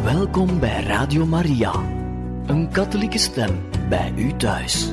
Welkom bij Radio Maria, een katholieke stem bij u thuis.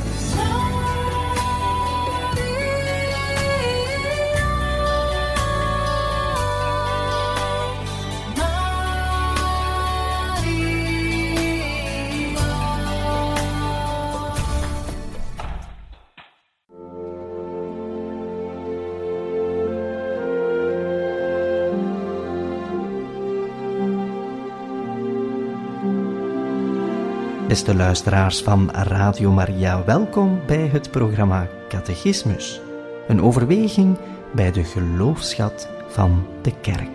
Beste luisteraars van Radio Maria, welkom bij het programma Catechismus. Een overweging bij de geloofsschat van de Kerk.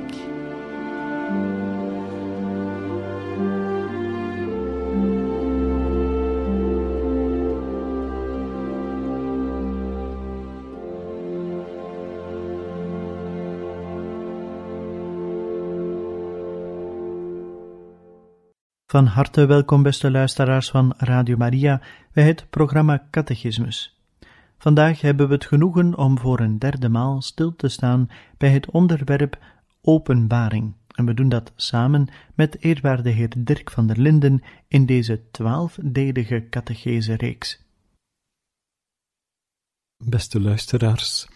Van harte welkom, beste luisteraars van Radio Maria, bij het programma Catechismus. Vandaag hebben we het genoegen om voor een derde maal stil te staan bij het onderwerp openbaring. En we doen dat samen met eerwaarde heer Dirk van der Linden in deze 12-delige catechese-reeks. Beste luisteraars,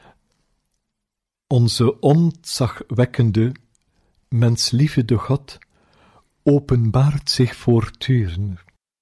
onze ontzagwekkende, menslievende God openbaart zich voortdurend.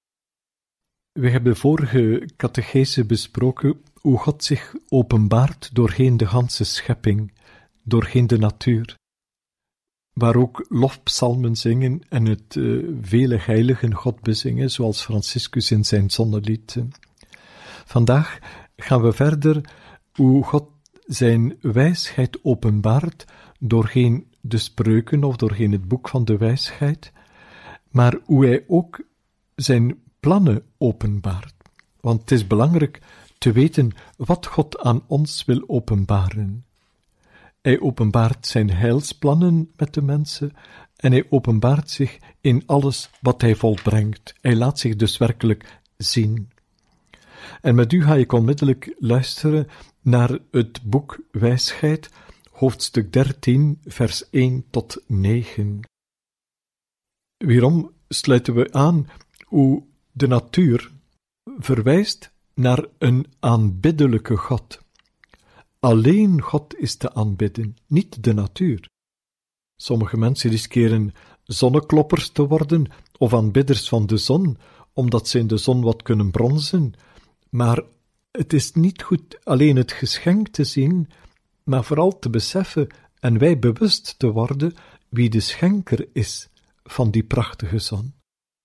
We hebben vorige catechese besproken hoe God zich openbaart doorheen de ganse schepping, doorheen de natuur, waar ook lofpsalmen zingen en het vele heiligen God bezingen, zoals Franciscus in zijn zonnelied. Vandaag gaan we verder hoe God zijn wijsheid openbaart doorheen de spreuken of doorheen het boek van de wijsheid, maar hoe hij ook zijn plannen openbaart. Want het is belangrijk te weten wat God aan ons wil openbaren. Hij openbaart zijn heilsplannen met de mensen en hij openbaart zich in alles wat hij volbrengt. Hij laat zich dus werkelijk zien. En met u ga ik onmiddellijk luisteren naar het boek Wijsheid, hoofdstuk 13, vers 1 tot 9. Wierom sluiten we aan hoe de natuur verwijst naar een aanbiddelijke God. Alleen God is te aanbidden, niet de natuur. Sommige mensen riskeren zonnekloppers te worden of aanbidders van de zon, omdat ze in de zon wat kunnen bronzen, maar het is niet goed alleen het geschenk te zien, maar vooral te beseffen en wij bewust te worden wie de schenker is van die prachtige zon.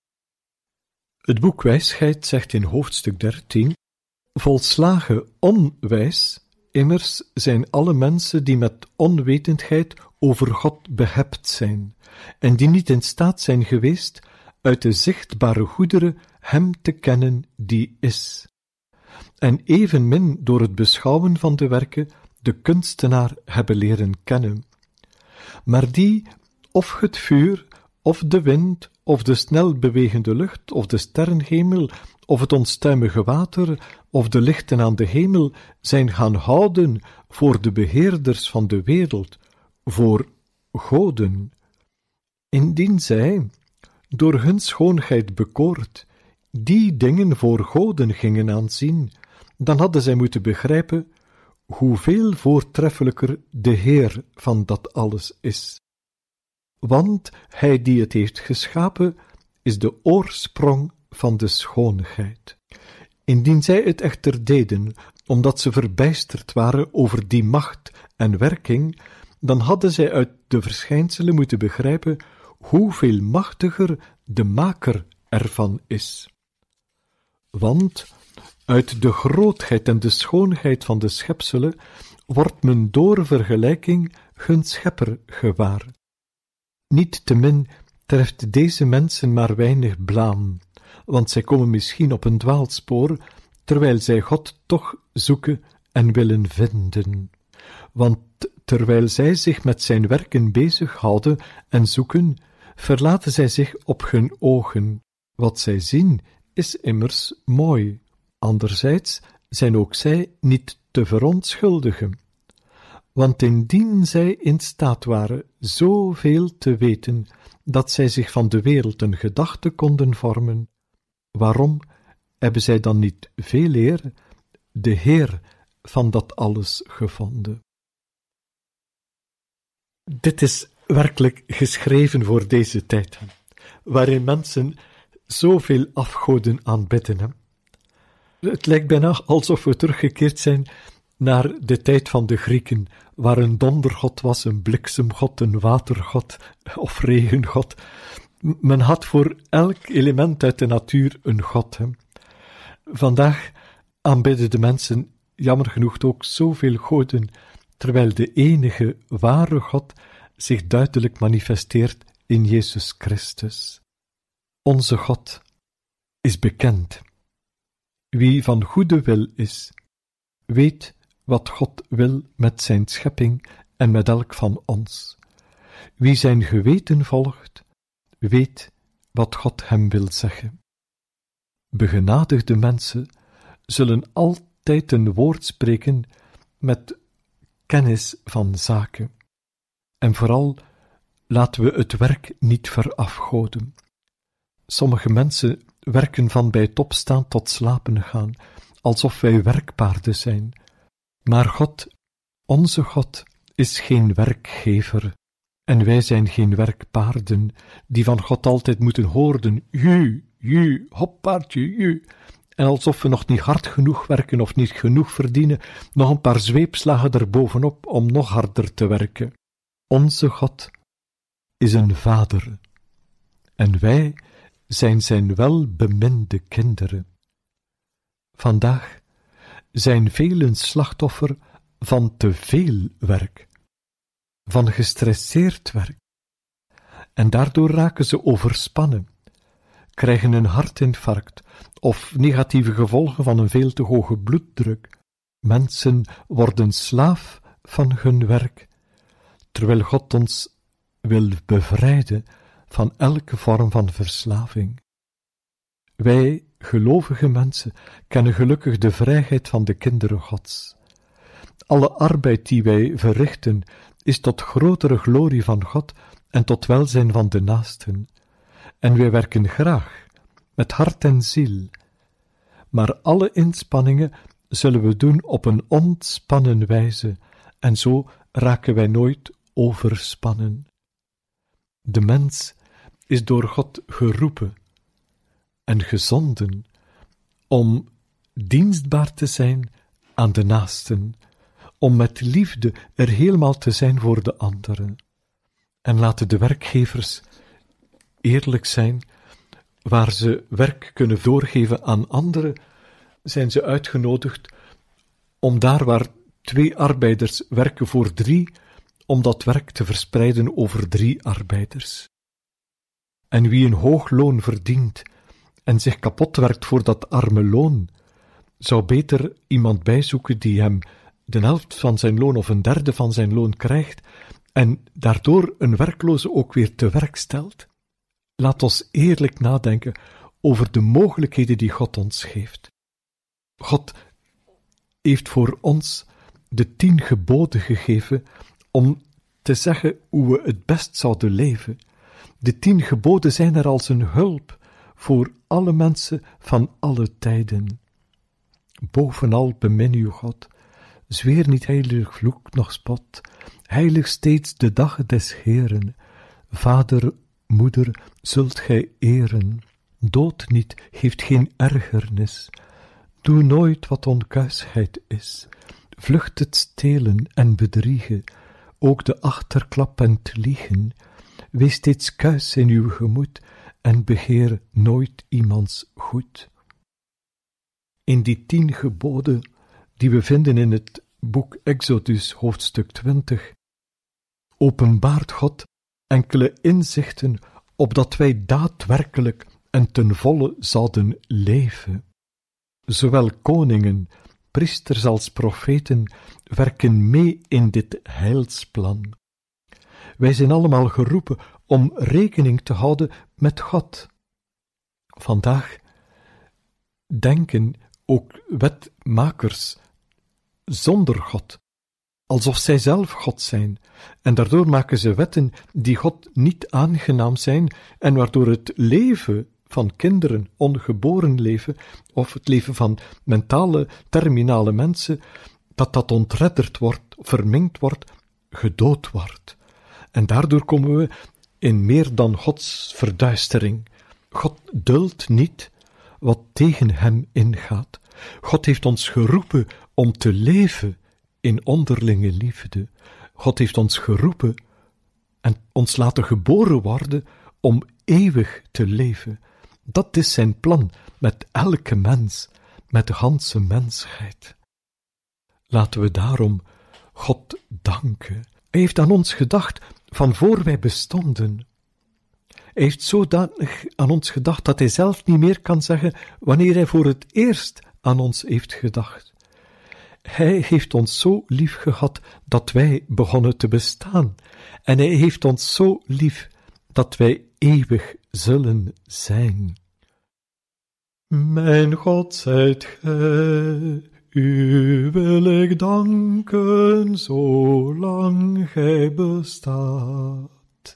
Het boek Wijsheid zegt in hoofdstuk 13, volslagen onwijs, immers zijn alle mensen die met onwetendheid over God behept zijn, en die niet in staat zijn geweest uit de zichtbare goederen hem te kennen die is, en evenmin door het beschouwen van de werken de kunstenaar hebben leren kennen, maar die of het vuur, of de wind, of de snel bewegende lucht, of de sterrenhemel, of het onstuimige water, of de lichten aan de hemel, zijn gaan houden voor de beheerders van de wereld, voor goden. Indien zij, door hun schoonheid bekoord, die dingen voor goden gingen aanzien, dan hadden zij moeten begrijpen hoeveel voortreffelijker de Heer van dat alles is. Want hij die het heeft geschapen, is de oorsprong van de schoonheid. Indien zij het echter deden, omdat ze verbijsterd waren over die macht en werking, dan hadden zij uit de verschijnselen moeten begrijpen hoeveel machtiger de maker ervan is. Want uit de grootheid en de schoonheid van de schepselen wordt men door vergelijking hun schepper gewaar. Niettemin treft deze mensen maar weinig blaam, want zij komen misschien op een dwaalspoor, terwijl zij God toch zoeken en willen vinden. Want terwijl zij zich met zijn werken bezighouden en zoeken, verlaten zij zich op hun ogen. Wat zij zien is immers mooi. Anderzijds zijn ook zij niet te verontschuldigen. Want indien zij in staat waren zoveel te weten, dat zij zich van de wereld een gedachte konden vormen, waarom hebben zij dan niet veel eer de Heer van dat alles gevonden? Dit is werkelijk geschreven voor deze tijd, waarin mensen zoveel afgoden aanbidden. Het lijkt bijna alsof we teruggekeerd zijn naar de tijd van de Grieken, waar een dondergod was, een bliksemgod, een watergod of regengod. Men had voor elk element uit de natuur een god. Vandaag aanbidden de mensen jammer genoeg ook zoveel goden, terwijl de enige ware God zich duidelijk manifesteert in Jezus Christus. Onze God is bekend. Wie van goede wil is, weet wat God wil met zijn schepping en met elk van ons. Wie zijn geweten volgt, weet wat God hem wil zeggen. Begenadigde mensen zullen altijd een woord spreken met kennis van zaken. En vooral laten we het werk niet verafgoden. Sommige mensen werken van bij het opstaan tot slapen gaan, alsof wij werkpaarden zijn. Maar God, onze God, is geen werkgever, en wij zijn geen werkpaarden, die van God altijd moeten horen, ju, hoppaardje, ju. En alsof we nog niet hard genoeg werken of niet genoeg verdienen, nog een paar zweepslagen erbovenop om nog harder te werken. Onze God is een vader, en wij zijn zijn welbeminde kinderen. Vandaag zijn velen slachtoffer van te veel werk, van gestresseerd werk, en daardoor raken ze overspannen, krijgen een hartinfarct of negatieve gevolgen van een veel te hoge bloeddruk. Mensen worden slaaf van hun werk, terwijl God ons wil bevrijden van elke vorm van verslaving. Wij, gelovige mensen, kennen gelukkig de vrijheid van de kinderen Gods. Alle arbeid die wij verrichten, is tot grotere glorie van God en tot welzijn van de naasten. En wij werken graag, met hart en ziel. Maar alle inspanningen zullen we doen op een ontspannen wijze, en zo raken wij nooit overspannen. De mens is door God geroepen en gezonden om dienstbaar te zijn aan de naasten, om met liefde er helemaal te zijn voor de anderen. En laten de werkgevers eerlijk zijn, waar ze werk kunnen doorgeven aan anderen, zijn ze uitgenodigd om daar waar 2 arbeiders werken voor 3, om dat werk te verspreiden over 3 arbeiders. En wie een hoog loon verdient en zich kapot werkt voor dat arme loon, zou beter iemand bijzoeken die hem de helft van zijn loon of een derde van zijn loon krijgt en daardoor een werkloze ook weer te werk stelt. Laat ons eerlijk nadenken over de mogelijkheden die God ons geeft. God heeft voor ons de 10 geboden gegeven om te zeggen hoe we het best zouden leven. De 10 geboden zijn er als een hulp voor alle mensen van alle tijden. Bovenal bemin uw God, zweer niet heilig vloek noch spot, heilig steeds de dag des Heeren, vader, moeder, zult gij eren, dood niet, geeft geen ergernis, doe nooit wat onkuisheid is, vlucht het stelen en bedriegen, ook de achterklap en het liegen, wees steeds kuis in uw gemoed en begeer nooit iemands goed. In die 10 geboden die we vinden in het boek Exodus hoofdstuk 20, openbaart God enkele inzichten opdat wij daadwerkelijk en ten volle zouden leven. Zowel koningen, priesters als profeten werken mee in dit heilsplan. Wij zijn allemaal geroepen om rekening te houden met God. Vandaag denken ook wetmakers zonder God alsof zij zelf God zijn, en daardoor maken ze wetten die God niet aangenaam zijn, en waardoor het leven van kinderen, ongeboren leven, of het leven van mentale, terminale mensen, dat ontredderd wordt, verminkt wordt, gedood wordt. En daardoor komen we in meer dan Gods verduistering. God duldt niet wat tegen hem ingaat. God heeft ons geroepen om te leven in onderlinge liefde. God heeft ons geroepen en ons laten geboren worden om eeuwig te leven. Dat is zijn plan met elke mens, met de ganse mensheid. Laten we daarom God danken. Hij heeft aan ons gedacht van voor wij bestonden. Hij heeft zodanig aan ons gedacht dat hij zelf niet meer kan zeggen wanneer hij voor het eerst aan ons heeft gedacht. Hij heeft ons zo lief gehad dat wij begonnen te bestaan. En hij heeft ons zo lief dat wij eeuwig zullen zijn. Mijn God zijt gij, u wil ik danken, zolang gij bestaat.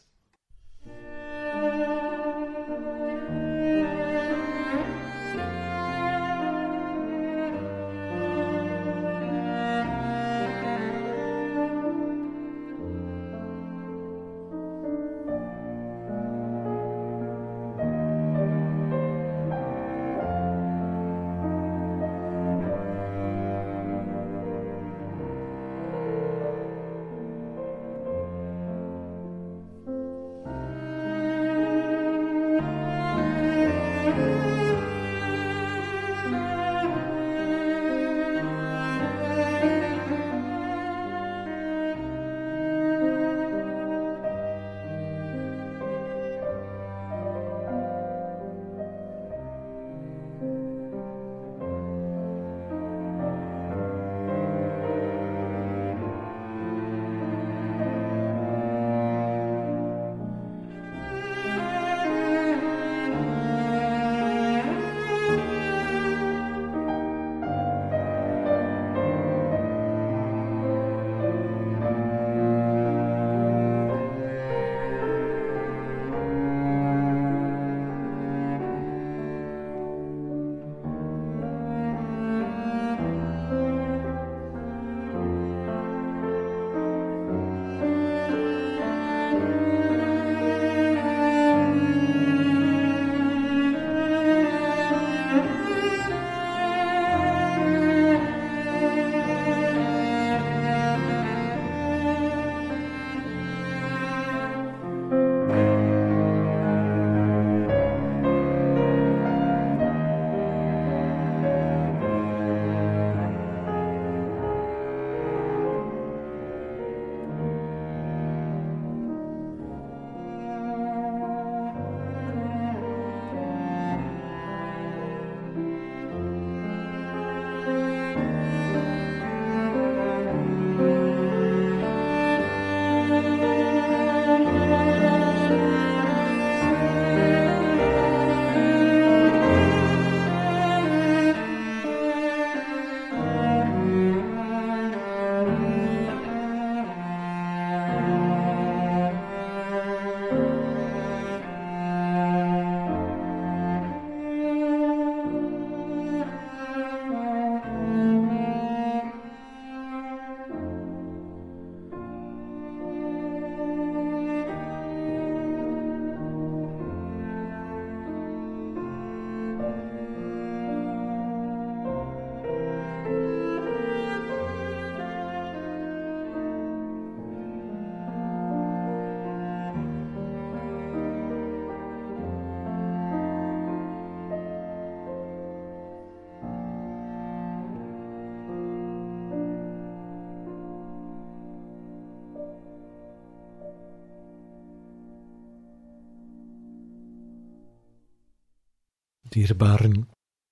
Dierbaren,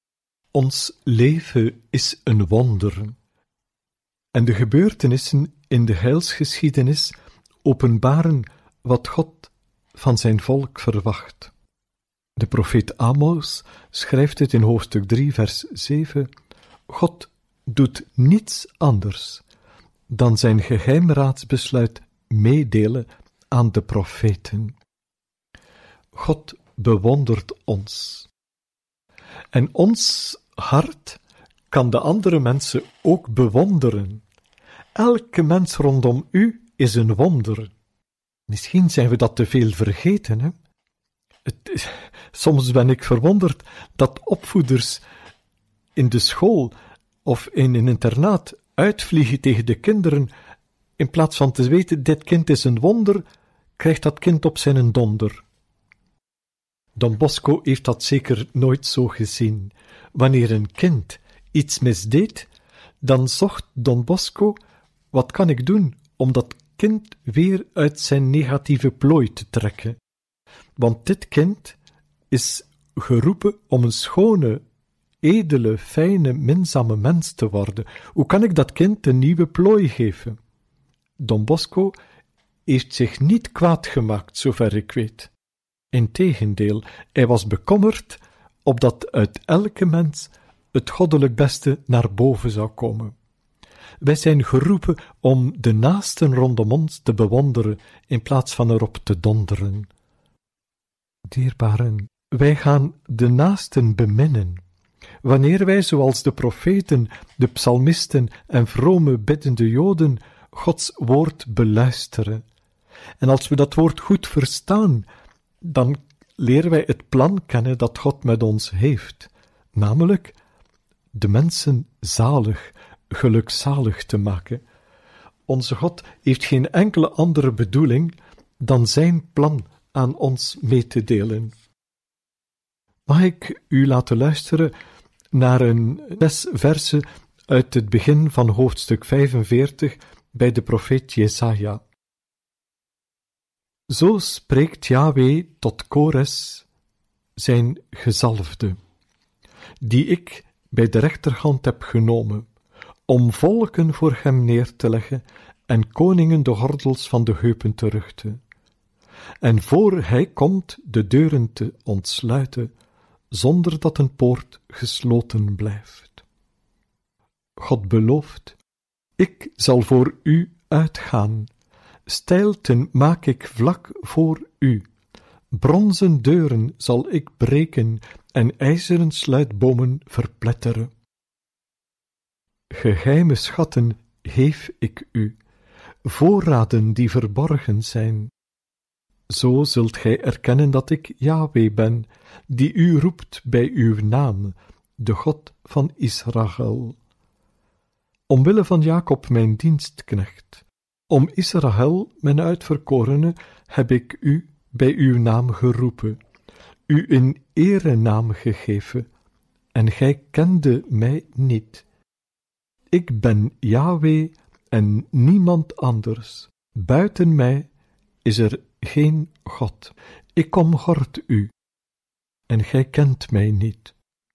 ons leven is een wonder, en de gebeurtenissen in de heilsgeschiedenis openbaren wat God van zijn volk verwacht. De profeet Amos schrijft het in hoofdstuk 3, vers 7, God doet niets anders dan zijn geheimraadsbesluit meedelen aan de profeten. God bewondert ons. En ons hart kan de andere mensen ook bewonderen. Elke mens rondom u is een wonder. Misschien zijn we dat te veel vergeten, hè? Soms ben ik verwonderd dat opvoeders in de school of in een internaat uitvliegen tegen de kinderen, in plaats van te weten, dit kind is een wonder, krijgt dat kind op zijn donder. Don Bosco heeft dat zeker nooit zo gezien. Wanneer een kind iets misdeed, dan zocht Don Bosco, wat kan ik doen om dat kind weer uit zijn negatieve plooi te trekken? Want dit kind is geroepen om een schone, edele, fijne, minzame mens te worden. Hoe kan ik dat kind een nieuwe plooi geven? Don Bosco heeft zich niet kwaad gemaakt, zover ik weet. Integendeel, hij was bekommerd opdat uit elke mens het goddelijk beste naar boven zou komen. Wij zijn geroepen om de naasten rondom ons te bewonderen, in plaats van erop te donderen. Dierbaren, wij gaan de naasten beminnen. Wanneer wij, zoals de profeten, de psalmisten en vrome biddende Joden, Gods woord beluisteren. En als we dat woord goed verstaan, dan leren wij het plan kennen dat God met ons heeft, namelijk de mensen zalig, gelukzalig te maken. Onze God heeft geen enkele andere bedoeling dan zijn plan aan ons mee te delen. Mag ik u laten luisteren naar een 6 versen uit het begin van hoofdstuk 45 bij de profeet Jesaja. Zo spreekt Yahweh tot Kores, zijn gezalfde, die ik bij de rechterhand heb genomen, om volken voor hem neer te leggen en koningen de gordels van de heupen te ruchten. En voor hij komt de deuren te ontsluiten, zonder dat een poort gesloten blijft. God belooft, ik zal voor u uitgaan, steilten maak ik vlak voor u, bronzen deuren zal ik breken en ijzeren sluitbomen verpletteren. Geheime schatten geef ik u, voorraden die verborgen zijn. Zo zult gij erkennen dat ik Yahweh ben, die u roept bij uw naam, de God van Israël. Omwille van Jacob mijn dienstknecht, om Israël mijn uitverkorene, heb ik u bij uw naam geroepen, u een erenaam gegeven, en gij kende mij niet. Ik ben Yahweh en niemand anders. Buiten mij is er geen God. Ik omgord u, en gij kent mij niet.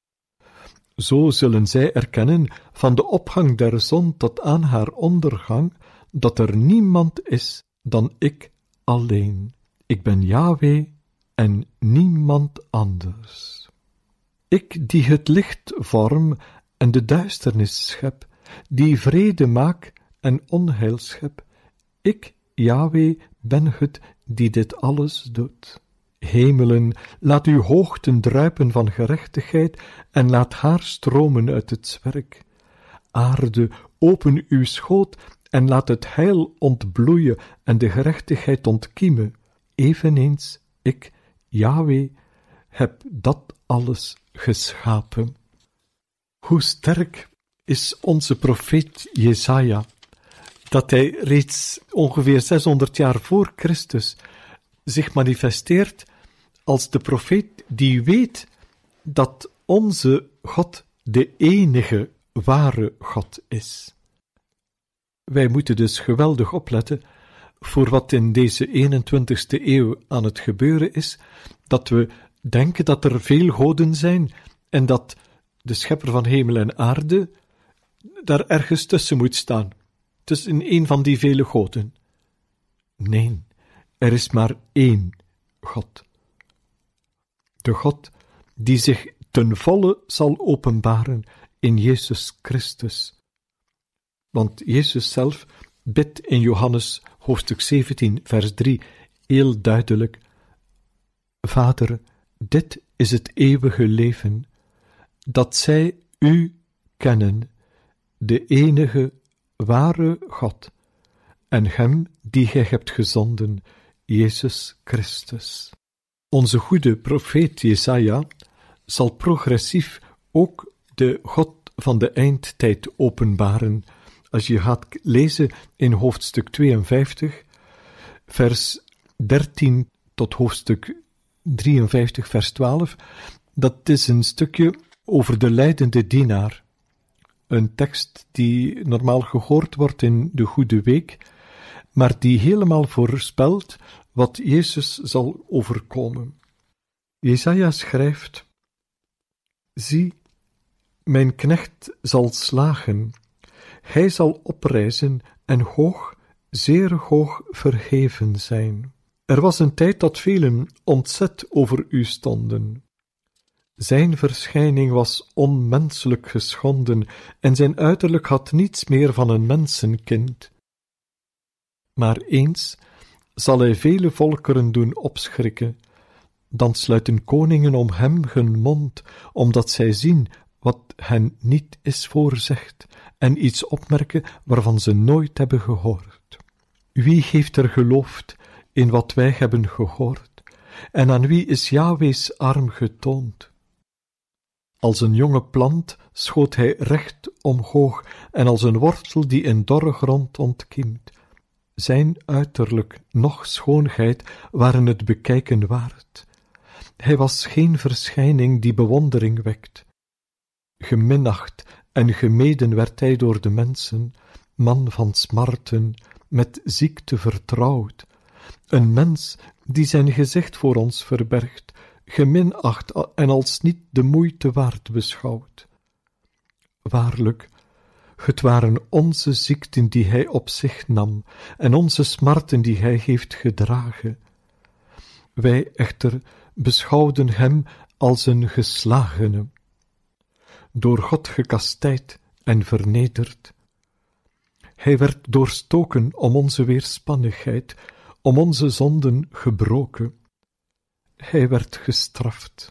Zo zullen zij erkennen van de opgang der zon tot aan haar ondergang, dat er niemand is dan ik alleen. Ik ben Yahweh en niemand anders. Ik die het licht vorm en de duisternis schep, die vrede maak en onheil schep. Ik, Yahweh, ben het die dit alles doet. Hemelen, laat uw hoogten druipen van gerechtigheid en laat haar stromen uit het zwerk. Aarde, open uw schoot en laat het heil ontbloeien en de gerechtigheid ontkiemen. Eveneens, ik, Yahweh, heb dat alles geschapen. Hoe sterk is onze profeet Jesaja, dat hij reeds ongeveer 600 jaar voor Christus zich manifesteert als de profeet die weet dat onze God de enige ware God is. Wij moeten dus geweldig opletten voor wat in deze 21ste eeuw aan het gebeuren is, dat we denken dat er veel goden zijn en dat de schepper van hemel en aarde daar ergens tussen moet staan, tussen een van die vele goden. Nee, er is maar één God. De God die zich ten volle zal openbaren in Jezus Christus. Want Jezus zelf bidt in Johannes hoofdstuk 17, vers 3 heel duidelijk: Vader, dit is het eeuwige leven, dat zij u kennen, de enige ware God, en hem die gij hebt gezonden, Jezus Christus. Onze goede profeet Jesaja zal progressief ook de God van de eindtijd openbaren. Als je gaat lezen in hoofdstuk 52, vers 13 tot hoofdstuk 53, vers 12, dat is een stukje over de lijdende dienaar. Een tekst die normaal gehoord wordt in de Goede Week, maar die helemaal voorspelt wat Jezus zal overkomen. Jesaja schrijft: Zie, mijn knecht zal slagen, hij zal oprijzen en hoog, zeer hoog verheven zijn. Er was een tijd dat velen ontzet over u stonden. Zijn verschijning was onmenselijk geschonden en zijn uiterlijk had niets meer van een mensenkind. Maar eens zal hij vele volkeren doen opschrikken, dan sluiten koningen om hem hun mond, omdat zij zien wat hen niet is voorzegd en iets opmerken waarvan ze nooit hebben gehoord. Wie heeft er geloofd in wat wij hebben gehoord, en aan wie is Jahwe's arm getoond? Als een jonge plant schoot hij recht omhoog, en als een wortel die in dorre grond ontkiemt. Zijn uiterlijk noch schoonheid waren het bekijken waard. Hij was geen verschijning die bewondering wekt. Geminacht en gemeden werd hij door de mensen, man van smarten, met ziekte vertrouwd, een mens die zijn gezicht voor ons verbergt, geminacht en als niet de moeite waard beschouwd. Waarlijk, het waren onze ziekten die hij op zich nam, en onze smarten die hij heeft gedragen. Wij echter beschouwden hem als een geslagene, door God gekastijd en vernederd. Hij werd doorstoken om onze weerspannigheid, om onze zonden gebroken. Hij werd gestraft.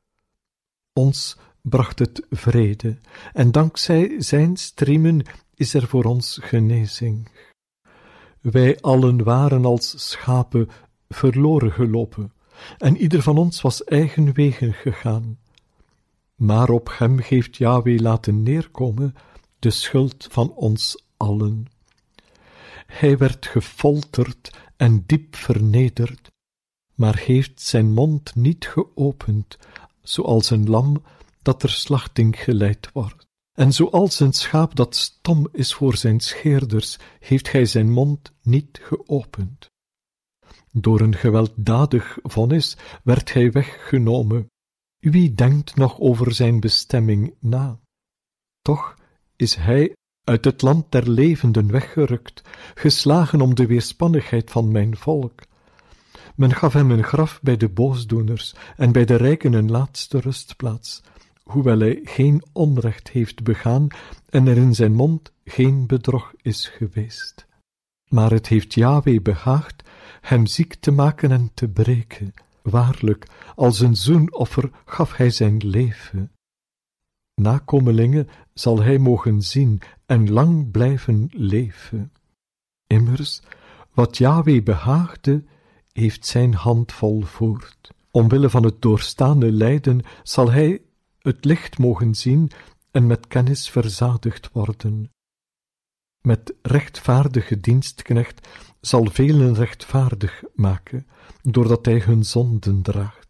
Ons bracht het vrede, en dankzij zijn striemen is er voor ons genezing. Wij allen waren als schapen verloren gelopen, en ieder van ons was eigen wegen gegaan. Maar op hem heeft Jahwe laten neerkomen de schuld van ons allen. Hij werd gefolterd en diep vernederd, maar heeft zijn mond niet geopend, zoals een lam dat ter slachting geleid wordt. En zoals een schaap dat stom is voor zijn scheerders, heeft hij zijn mond niet geopend. Door een gewelddadig vonnis werd hij weggenomen. Wie denkt nog over zijn bestemming na? Toch is hij uit het land der levenden weggerukt, geslagen om de weerspannigheid van mijn volk. Men gaf hem een graf bij de boosdoeners en bij de rijken een laatste rustplaats, hoewel hij geen onrecht heeft begaan en er in zijn mond geen bedrog is geweest. Maar het heeft Jahwe behaagd hem ziek te maken en te breken. Waarlijk, als een zoenoffer gaf hij zijn leven. Nakomelingen zal hij mogen zien en lang blijven leven. Immers, wat Jahwe behaagde, heeft zijn hand volvoerd. Omwille van het doorstaande lijden zal hij het licht mogen zien en met kennis verzadigd worden. Met rechtvaardige dienstknecht zal velen rechtvaardig maken, doordat hij hun zonden draagt.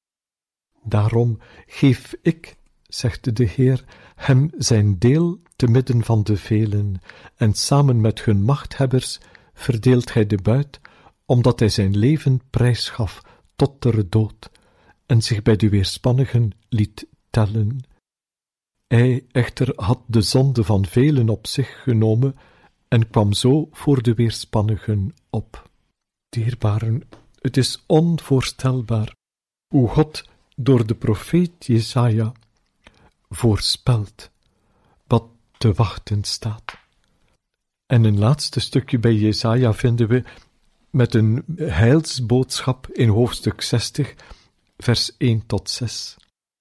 Daarom geef ik, zegt de Heer, hem zijn deel te midden van de velen, en samen met hun machthebbers verdeelt hij de buit, omdat hij zijn leven prijsgaf tot ter dood, en zich bij de weerspannigen liet tellen. Hij echter had de zonde van velen op zich genomen, en kwam zo voor de weerspannigen op. Dierbaren, het is onvoorstelbaar hoe God door de profeet Jesaja voorspelt wat te wachten staat. En een laatste stukje bij Jesaja vinden we met een heilsboodschap in hoofdstuk 60, vers 1 tot 6.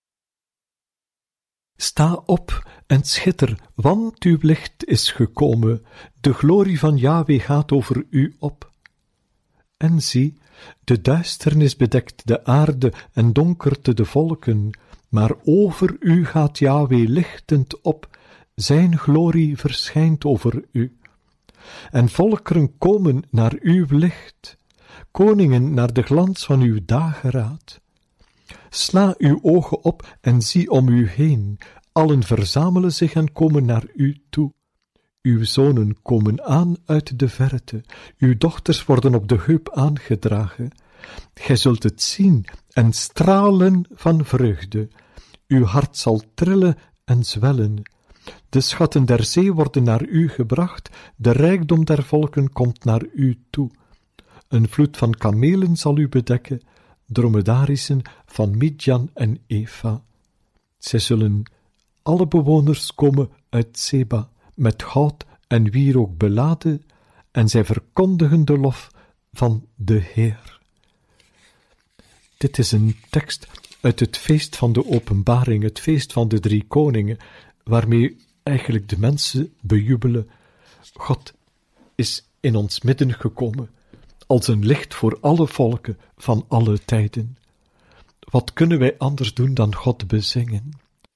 Sta op en schitter, want uw licht is gekomen, de glorie van Yahweh gaat over u op. En zie, de duisternis bedekt de aarde en donkerte de volken, maar over u gaat Yahweh lichtend op, zijn glorie verschijnt over u. En volkeren komen naar uw licht, koningen naar de glans van uw dageraad. Sla uw ogen op en zie om u heen, allen verzamelen zich en komen naar u toe. Uw zonen komen aan uit de verte, uw dochters worden op de heup aangedragen. Gij zult het zien en stralen van vreugde. Uw hart zal trillen en zwellen. De schatten der zee worden naar u gebracht, de rijkdom der volken komt naar u toe. Een vloed van kamelen zal u bedekken, dromedarissen van Midjan en Efa. Zij zullen alle bewoners komen uit Seba, met goud en wierook beladen, en zij verkondigen de lof van de Heer. Dit is een tekst uit het feest van de openbaring, het feest van de 3 koningen, waarmee eigenlijk de mensen bejubelen: God is in ons midden gekomen, als een licht voor alle volken van alle tijden. Wat kunnen wij anders doen dan God bezingen?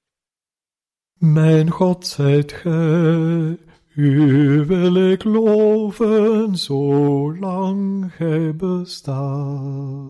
Mijn God zijt gij, u wil ik loven, zolang gij bestaat.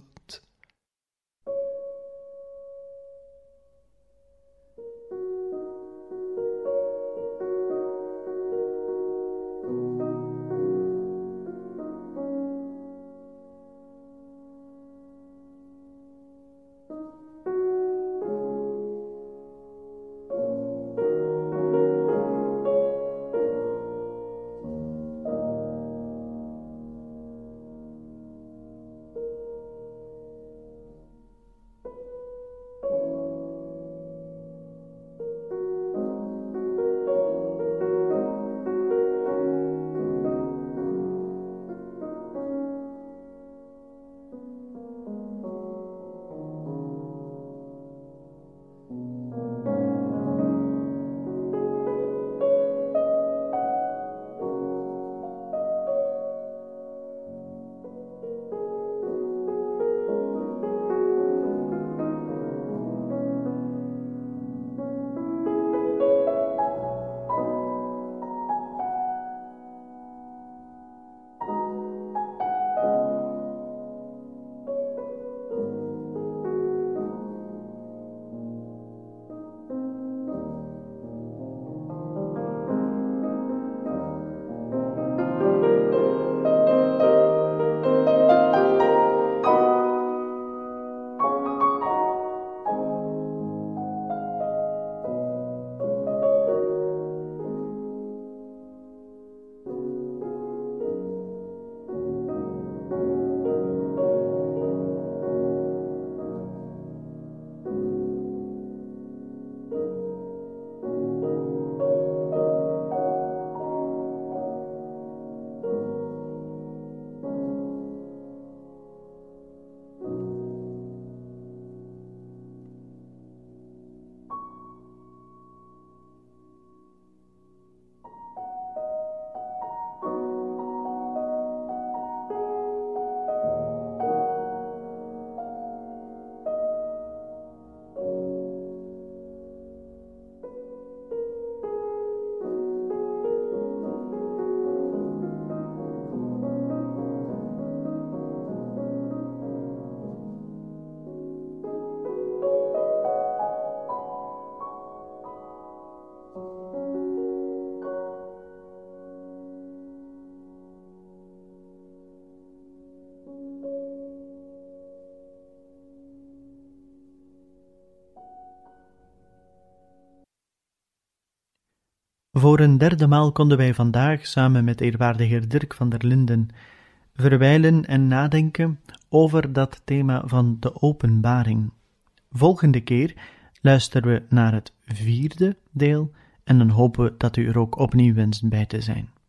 Voor een 3e maal konden wij vandaag samen met eerwaardige Dirk van der Linden verwijlen en nadenken over dat thema van de openbaring. Volgende keer luisteren we naar het 4e deel en dan hopen we dat u er ook opnieuw wenst bij te zijn.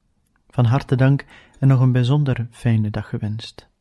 Van harte dank en nog een bijzonder fijne dag gewenst.